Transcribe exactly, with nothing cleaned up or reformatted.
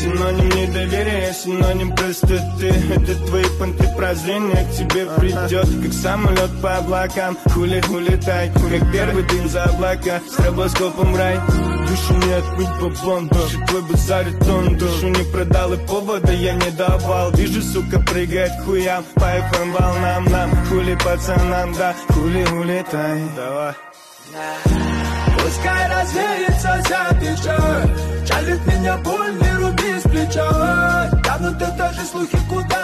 Синоним недоверия, синоним простоты. Это твои понты прозрения к тебе придет, как самолет по облакам. Хули, улетай, как первый дым за облака. С стробоскопом в рай. Душу не отмыть по блонду, твой базарит тон. Душу не продал и повода я не давал. Вижу, сука, прыгает к хуям по эф эм волнам нам. Хули пацанам, да, хули улетай. Давай. Пускай развеется вся печаль, жалит меня боль, не руби с плеча. Тянут это же слухи куда